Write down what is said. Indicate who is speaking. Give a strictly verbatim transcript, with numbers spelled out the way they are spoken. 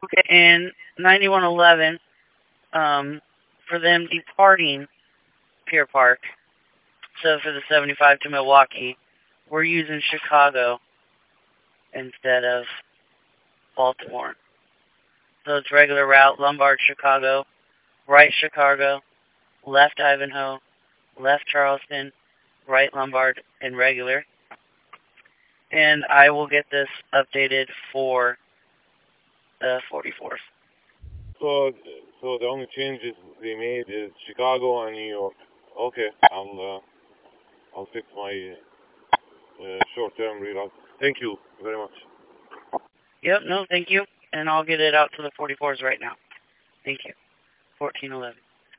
Speaker 1: Okay, and ninety-one eleven, um, for them departing Pier Park, so for the seventy-five to Milwaukee, we're using Chicago instead of Baltimore. So it's regular route, Lombard, Chicago, right Chicago, left Ivanhoe, left Charleston, right Lombard, and regular. And I will get this updated for the forty-fourth.
Speaker 2: So, so the only changes they made is Chicago and New York. Okay, I'll uh, I'll fix my uh, short-term reroute. Thank you very much.
Speaker 1: Yep, no, thank you. And I'll get it out to the forty-fours right now. Thank you. fourteen eleven.